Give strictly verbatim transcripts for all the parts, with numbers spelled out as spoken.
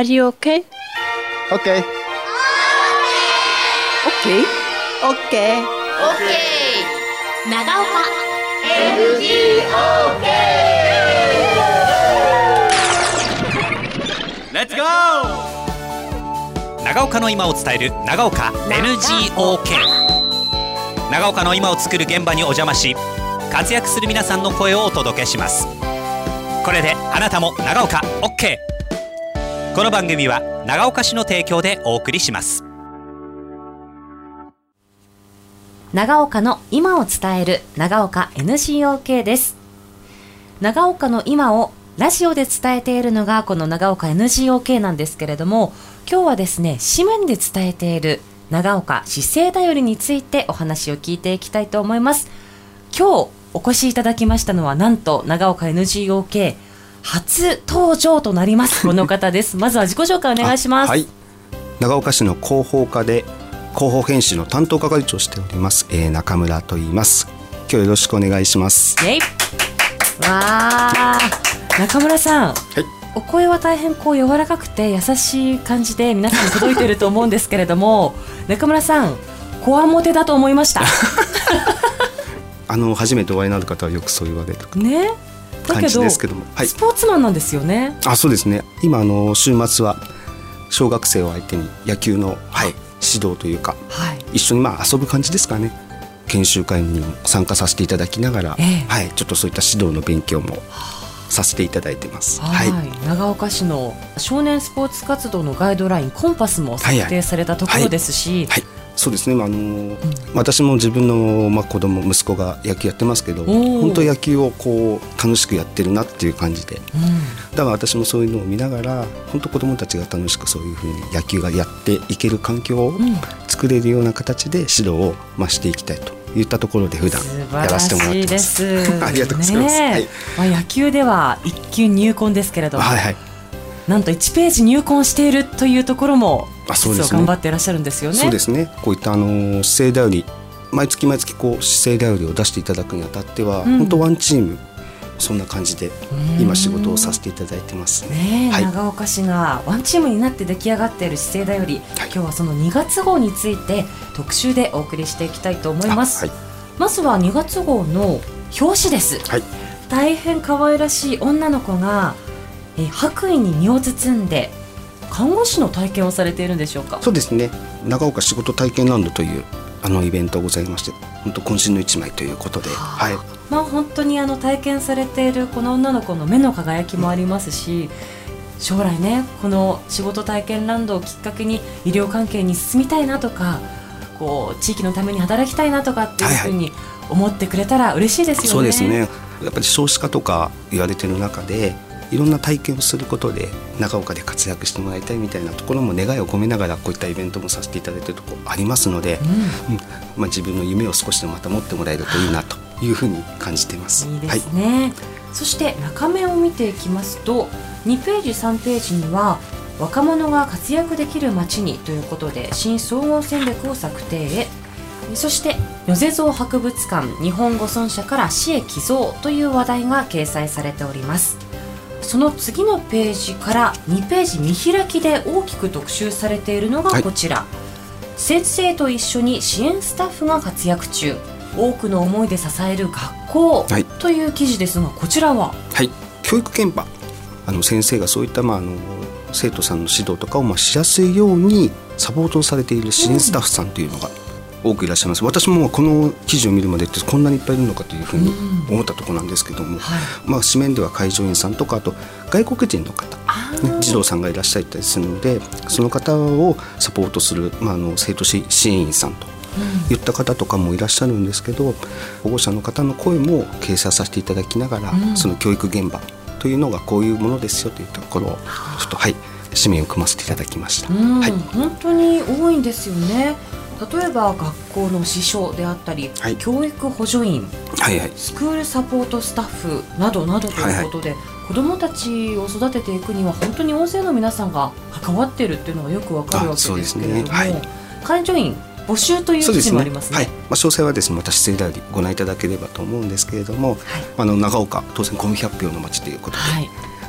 Are you okay? Okay. Okay. Okay. OK 長岡エヌジーオーケーレッツゴー。長岡の今を伝える長岡 エヌジーオーケー。 長岡の今を作る現場にお邪魔し、活躍する皆さんの声をお届けします。これであなたも長岡 OK。 この番組は長岡市の提供でお送りします。 長岡の今を伝える長岡 エヌジーオーケー です。長岡の今をラジオで伝えているのがこの長岡 エヌジーオーケー なんですけれども、今日はですね、紙面で伝えている長岡市政だよりについてお話を聞いていきたいと思います。今日お越しいただきましたのは、なんと長岡 エヌジーオーケー 初登場となりますこの方です。まずは自己紹介お願いします。 はい、長岡市の広報課で広報編集の担当係長をしております、えー、中村と言います。今日よろしくお願いします。 イエイ。わー、中村さん、はい、お声は大変こう柔らかくて優しい感じで皆さんに届いていると思うんですけれども中村さん、こわもてだと思いましたあの初めてお会いになる方はよくそう言われるね。 感じですけども、はい、 スポーツマンなんですよね。 あ、そうですね。今あの週末は小学生を相手に野球の、はい、指導というか、はい、一緒にまあ遊ぶ感じですかね。研修会にも参加させていただきながら、えーはい、ちょっとそういった指導の勉強もさせていただいてます。 はいはい、長岡市の少年スポーツ活動のガイドラインコンパスも策定されたところですし、はいはいはい、 そうですね。あのーうん、私も自分の、まあ、子供息子が野球やってますけど、本当野球をこう楽しくやってるなっていう感じで、うん、だから私もそういうのを見ながら本当子供たちが楽しくそういうふうに野球がやっていける環境を作れるような形で指導を、まあ、していきたいといったところで普段やらせてもらってます。ありがとうございます、はい。 まあ、野球では一級入魂ですけれども、 はいはい、 なんといちページ入魂しているというところも実は頑張っていらっしゃるんですよね。 そうですね。こういったあの市政だより毎月毎月こう市政だよりを出していただくにあたっては、うん、本当ワンチームそんな感じで今仕事をさせていただいてます、 ね。 はい、 長岡市がワンチームになって出来上がっている市政だより、はい、今日はそのにがつ号について特集でお送りしていきたいと思います、はい、まずはにがつ号の表紙です、はい、大変可愛らしい女の子がえ白衣に身を包んで看護師の体験をされているんでしょうか。 そうですね。長岡仕事体験ランドというあのイベントがございまして、本当渾身の一枚ということで、ははい、まあ、本当にあの体験されているこの女の子の目の輝きもありますし、将来ねこの仕事体験ランドをきっかけに医療関係に進みたいなとか、こう地域のために働きたいなとかっていうふうに思ってくれたら嬉しいですよね。 そうですね。やっぱり少子化とか言われている中でいろんな体験をすることで長岡で活躍してもらいたいみたいなところも願いを込めながらこういったイベントもさせていただいているところありますので、うんうん、まあ、自分の夢を少しでもまた持ってもらえるといいなというふうに感じています。 いいですね、はい、そして中面を見ていきますとにページさんページには若者が活躍できる街にということで新総合戦略を策定へ、そして野瀬蔵博物館日本語村社から市へ寄贈という話題が掲載されております。その次のページからにページ見開きで大きく特集されているのがこちら、はい、先生と一緒に支援スタッフが活躍中、多くの思いで支える学校、はい、という記事ですが、こちらは、 はい、教育現場、あの先生がそういった、まあ、あの生徒さんの指導とかを、まあ、しやすいようにサポートをされている支援スタッフさんというのが多くいらっしゃいます。私もこの記事を見るまでってこんなにいっぱいいるのかというふうに思ったところなんですけども、はい、まあ、紙面では会場員さんとかあと外国人の方、ね、児童さんがいらっしゃったりするので、その方をサポートする、まあ、あの生徒支援員さんといった方とかもいらっしゃるんですけど、保護者の方の声も掲載させていただきながら、うん、その教育現場というのがこういうものですよというところをちょっと、はい、紙面を組ませていただきました、はい、 本当に多いんですよね。例えば学校の司書であったり、はい、教育補助員、はいはい、スクールサポートスタッフなどなどということで、はいはい、子どもたちを育てていくには本当に大勢の皆さんが関わっているっていうのがよくわかるわけですけれども、ね、はい、介助員募集という記事もありますね。 はい、まあ、詳細はですね、私世代でご覧いただければと思うんですけれども、はい、あの長岡当然ごみひゃっぴょうの町ということで、はい、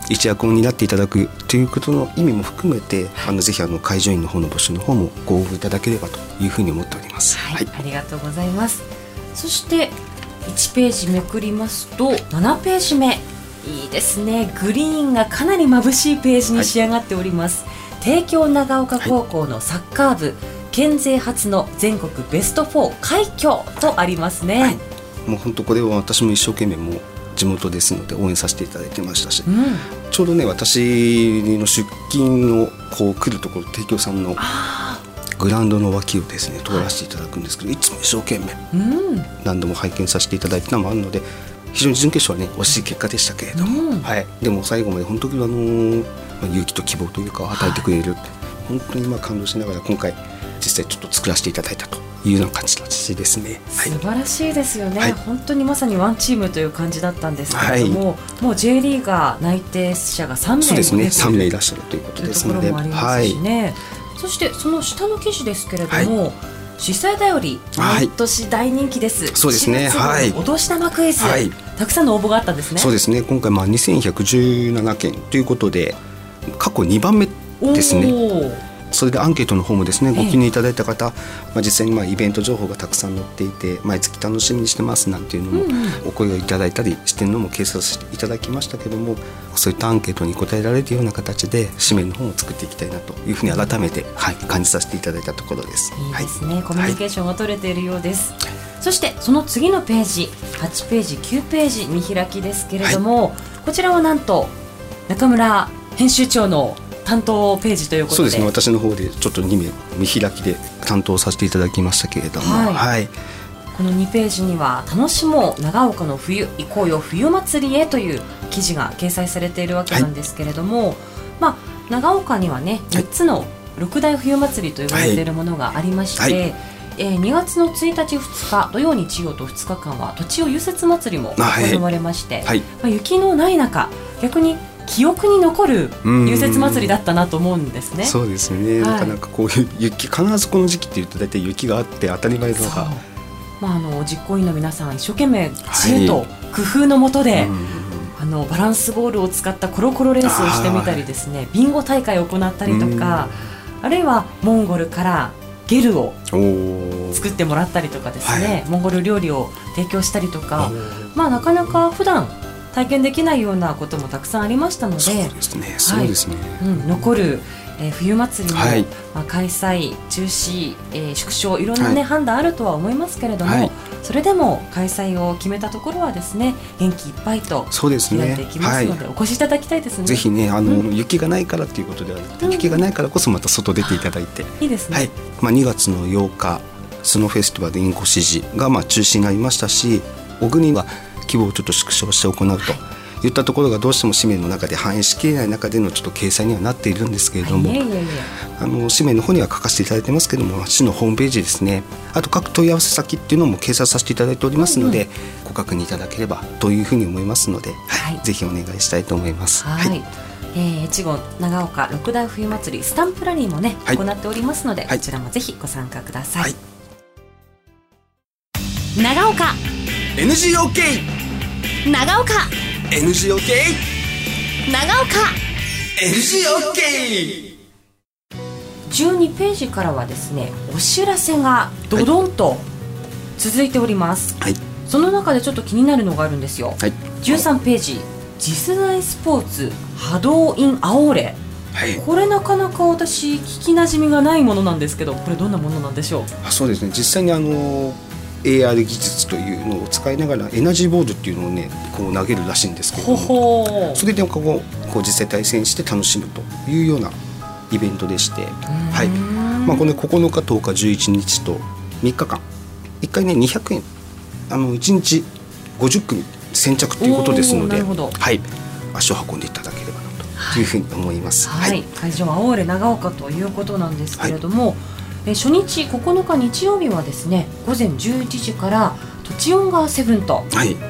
一役を担っていただくということの意味も含めて、あのぜひあの会場員の方の募集の方もご応募いただければというふうに思っております。 はい、はい、ありがとうございます。そしていちページめくりますとななページ目、いいですね。グリーンがかなり眩しいページに仕上がっております、はい、帝京長岡高校のサッカー部、はい、県勢初の全国ベストフォー快挙とありますね、はい、 もう本当これは私も一生懸命もう地元ですので応援させていただいてましたし、 うん、 ちょうどね私の出勤のこう来るところ帝京さんのグラウンドの脇をですね通らせていただくんですけど、はい、いつも一生懸命、うん、何度も拝見させていただいたのもあるので非常に準決勝はね惜しい結果でしたけれども、うん、はい、でも最後まで本当にあの勇気と希望というか与えてくれる、はい、本当に今感動しながら今回実際ちょっと作らせていただいたというような感じですね、はい、 素晴らしいですよね、 はい、 本当にまさにワンチームという感じだったんですけれども、はい、もう J リーガー内定者がさんめいそうですねさんめいいらっしゃるということですので、 というところもありますしね、はい、そしてその下の記事ですけれども、はい、主催だより毎年大人気です、はい、 そうですね、はい、 お年玉クイズ、はい、たくさんの応募があったんですね。 そうですね、今回まあにせんひゃくじゅうななけんということで過去にばんめですね。それでアンケートの方もですねご記入いただいた方、まあ、実際にまあイベント情報がたくさん載っていて毎月楽しみにしてますなんていうのもお声をいただいたりしているのも掲載させていただきましたけども、そういったアンケートに答えられるような形で紙面の方を作っていきたいなというふうに改めて、はい、感じさせていただいたところです。 いいですね、はい、コミュニケーションが取れているようです、はい、そしてその次のページはちページきゅうページ見開きですけれども、はい、こちらはなんと中村編集長の担当ページということで、 そうですね、私の方でちょっとにめい見開きで担当させていただきましたけれども、 はいはい、このにページには楽しもう長岡の冬行こうよ冬祭りへという記事が掲載されているわけなんですけれども、はい、まあ、長岡にはねみっつの六大冬祭りと呼ばれているものがありまして、はいはい、えー、にがつのついたちふつか土曜日曜とふつかかんは土地を融雪祭りも行われまして、はいはい、まあ、雪のない中逆に記憶に残る融雪祭りだったなと思うんですね。 そうですね、はい、なかなかこういう雪必ずこの時期っていうと大体雪があって当たり前のが、 まあ、あの実行委員の皆さん一生懸命知恵と工夫のもとで、はい、あのバランスボールを使ったコロコロレースをしてみたりですね、ビンゴ大会を行ったりとか、あるいはモンゴルからゲルを作ってもらったりとかですね、はい、モンゴル料理を提供したりとか、まあ、なかなか普段体験できないようなこともたくさんありましたので、 そうですね、そうですね、 はい、うん、残る、えー、冬祭りの、はい、まあ、開催中止、えー、縮小いろんな、ね、はい、判断あるとは思いますけれども、はい、それでも開催を決めたところはですね元気いっぱいとやっていきますので、お越しいただきたいですね。 ぜひね、あの、うん、雪がないからということではなくて、うん、雪がないからこそまた外出ていただいて、 いいですね、 はい、まあ、にがつのようかスノーフェスティバルでインコシジがまあ中止になりましたし、小国は規模をちょっと縮小して行うと、はい、いったところがどうしても紙面の中で反映しきれない中でのちょっと掲載にはなっているんですけれども、 はい、いやいやいや、 あの紙面の方には書かせていただいてますけれども、市のホームページですね、あと各問い合わせ先っていうのも掲載させていただいておりますので、うんうん、ご確認いただければというふうに思いますので、はいはい、ぜひお願いしたいと思います。 はい、はい、えー、越後長岡六大冬祭りスタンプラリーもね、はい、行っておりますので、はい、こちらもぜひご参加ください。はい、 長岡エヌジーオーケー長岡エヌジーオーケー長岡エヌジーオーケーじゅうにページからはですねお知らせがドドンと続いております、はい、その中でちょっと気になるのがあるんですよ、はい、じゅうさんページ次世代スポーツ波動 in アオーレ、はい、これなかなか私聞きなじみがないものなんですけど、これどんなものなんでしょう。 あ、そうですね、実際にあのエーアール 技術というのを使いながらエナジーボールっていうのをねこう投げるらしいんですけれども、ほほそれでこうこう実際対戦して楽しむというようなイベントでして、はい、まあ、このここのかとおかじゅういちにちとみっかかんいっかいねにひゃくえん、あのいちにちごじゅっくみ先着ということですので、はい、足を運んでいただければなというふうに思います。 はい、はい、会場はアオーレ長岡ということなんですけれども、はい、え初日ここのか日曜日はですね午前じゅういちじからとちおん川セブンと、 はい、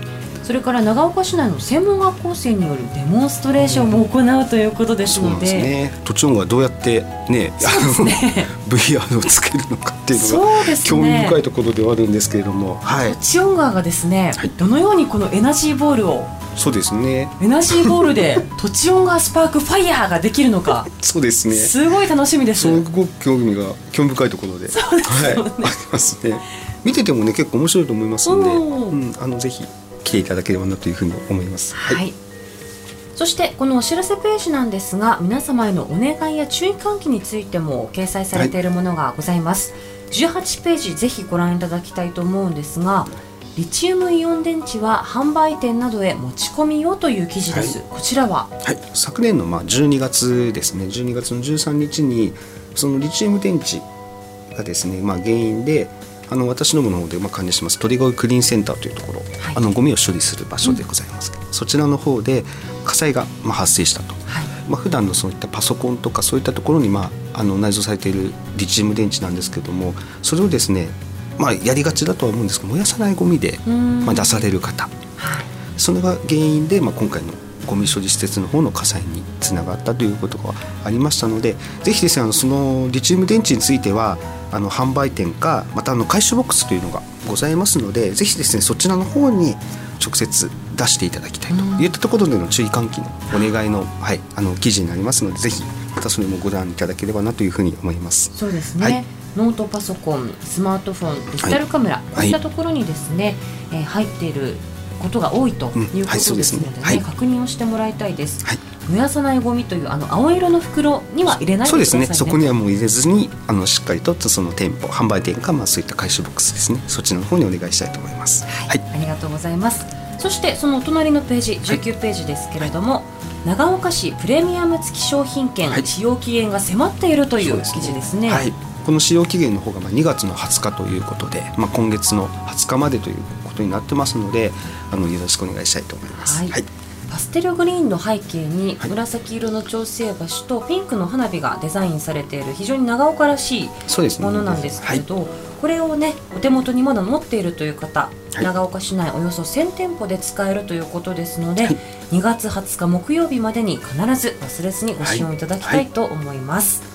それから長岡市内の専門学校生によるデモンストレーションも行うということですので、 そうなんですね、土地音がどうやってね、 そうですねブイアール をつけるのかっていうのがそうですね、 興味深いところではあるんですけれども、はい、 土地音川がですね、 はい、 どのようにこのエナジーボールをそうですね、 エナジーボールで土地音川スパークファイヤーができるのかそうですね、 すごい楽しみです。 すごく興味が興味深いところで、 そうですよね、 はい、ありますね。見ててもね結構面白いと思いますので、 うんうん、あのぜひ来ていただければなというふうに思います。 はい、はい、そしてこのお知らせページなんですが、皆様へのお願いや注意喚起についても掲載されているものがございます、はい、じゅうはちページぜひご覧いただきたいと思うんですが、リチウムイオン電池は販売店などへ持ち込みをという記事です、はい、こちらは、 はい、昨年のまあじゅうにがつですね、じゅうにがつのじゅうさんにちにそのリチウム電池がですね、まあ、原因であの私どもの方でまあ管理します鳥越クリーンセンターというところ、はい、あのゴミを処理する場所でございますけど、うん、そちらの方で火災がまあ発生したと、はい、まあ、普段のそういったパソコンとかそういったところにまああの内蔵されているリチウム電池なんですけども、それをですね、まあ、やりがちだとは思うんですけど燃やさないゴミでまあ出される方、はい、それが原因でまあ今回のゴミ処理施設の方の火災につながったということがありましたので、ぜひですね、あのそのリチウム電池についてはあの販売店かまたあの回収ボックスというのがございますので、ぜひですねそちらの方に直接出していただきたいといったところでの注意喚起のお願いの、はい、あの記事になりますので、ぜひまたそれもご覧いただければなというふうに思います。 そうですね、はい、ノートパソコン、スマートフォン、デジタルカメラ、はい、こういったところにですね、はい、えー、入っていることが多いということですので、ね、うんはい、ね、確認をしてもらいたいです、はい、燃やさないゴミというあの青色の袋には入れないでくださいね。 そうですね、そこにはもう入れずにあのしっかりとその店舗販売店か、まあ、そういった回収ボックスですね、そっちの方にお願いしたいと思います、 はいはい、ありがとうございます。そしてそのお隣のページじゅうきゅうページですけれども、はい、長岡市プレミアム付き商品券、はい、使用期限が迫っているという記事ですね。 はい、この使用期限の方がまあにがつのはつかということで、まあ、今月のはつかまでということになってますので、あのよろしくお願いしたいと思います。はいはい、 パステルグリーンの背景に紫色の調整橋とピンクの花火がデザインされている非常に長岡らしいものなんですけれど、はい、これをねお手元にまだ持っているという方、はい、長岡市内およそせんてんぽで使えるということですので、はい、にがつはつか木曜日までに必ず忘れずにご使用いただきたいと思います。はいはい、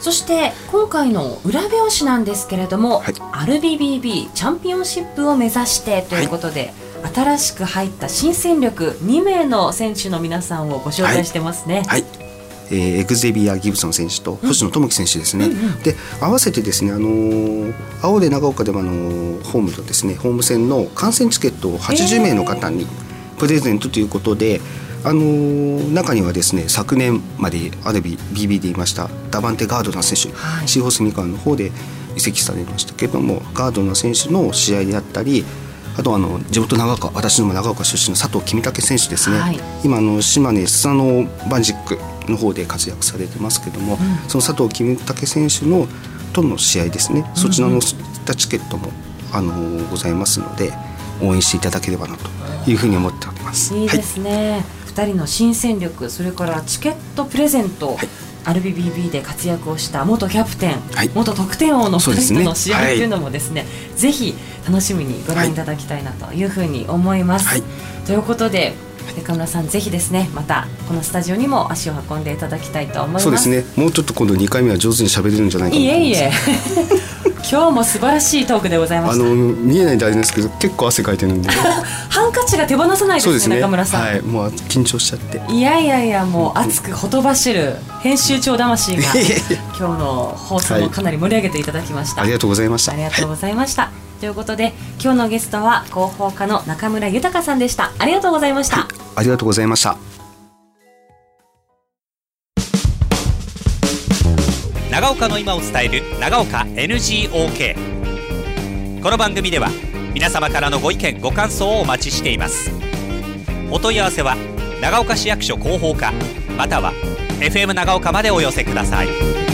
そして今回の裏表紙なんですけれども、はい、アールビービービー チャンピオンシップを目指してということで、はい、新しく入った新戦力にめいの選手の皆さんをご紹介してますね。 はいはい、えー、エグゼビア・ギブソン選手と星野智樹選手ですね、うんうんうん、で合わせてですね、あのー、青で長岡でも、あのー、ホームとですねホーム戦の観戦チケットをはちじゅうめいの方にプレゼントということで、あのー、中にはですね昨年まで アールビービービー でいましたダバンテ・ガードナー選手、はい、シーホースミカンの方で移籍されましたけれども、ガードナー選手の試合であったり、あとあの地元長岡、私ども長岡出身の佐藤公武選手ですね、はい、今あの島根スサノバンジックの方で活躍されてますけども、うん、その佐藤公武選手のとの試合ですね、そちらのチケットも、あのー、ございますので応援していただければなというふうに思っております。 いいですね、はい、ふたりの新戦力、それからチケットプレゼント、はい、アールビービービー で活躍をした元キャプテン、はい、元得点王のふたりとの試合というのもですね、はい、ぜひ楽しみにご覧いただきたいなというふうに思います、はい、ということで中村さん、ぜひですねまたこのスタジオにも足を運んでいただきたいと思います。 そうですね、もうちょっと今度にかいめは上手に喋れるんじゃないかなと思います。 いえいえ今日も素晴らしいトークでございました。 あの見えないであれですけど結構汗かいてるんでハンカチが手放さないです ね, そうですね中村さん、 はい、もう緊張しちゃって、 いやいやいや、もう熱くほとばしる編集長魂が今日の放送もかなり盛り上げていただきました、 はい、ありがとうございました。 ありがとうございました、はい、ということで今日のゲストは広報課の中村豊さんでした。ありがとうございました、はい、 ありがとうございました。 長岡の今を伝える長岡 エヌジーオーケー。 この番組では皆様からのご意見ご感想をお待ちしています。お問い合わせは長岡市役所広報課または エフエム 長岡までお寄せください。